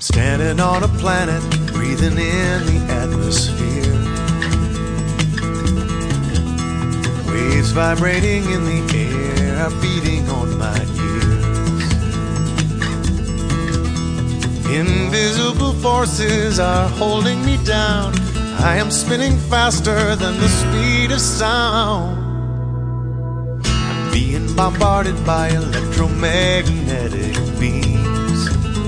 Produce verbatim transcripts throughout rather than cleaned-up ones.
Standing on a planet, breathing in the atmosphere. Waves vibrating in the air are beating on my ears. Invisible forces are holding me down. I am spinning faster than the speed of sound. I'm being bombarded by electromagnetic beams,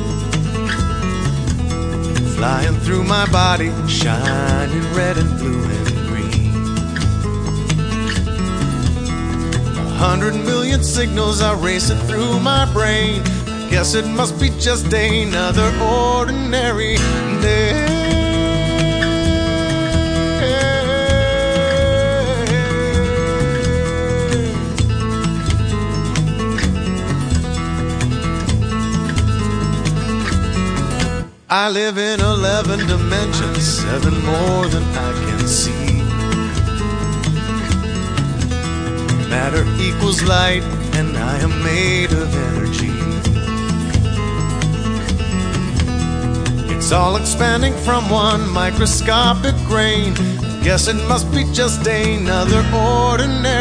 flying through my body, shining red and blue and green. A hundred million signals are racing through my brain. I guess it must be just another ordinary day. I live in eleven dimensions, seven more than I can see. Matter equals light, and I am made of energy. It's all expanding from one microscopic grain. Guess it must be just another ordinary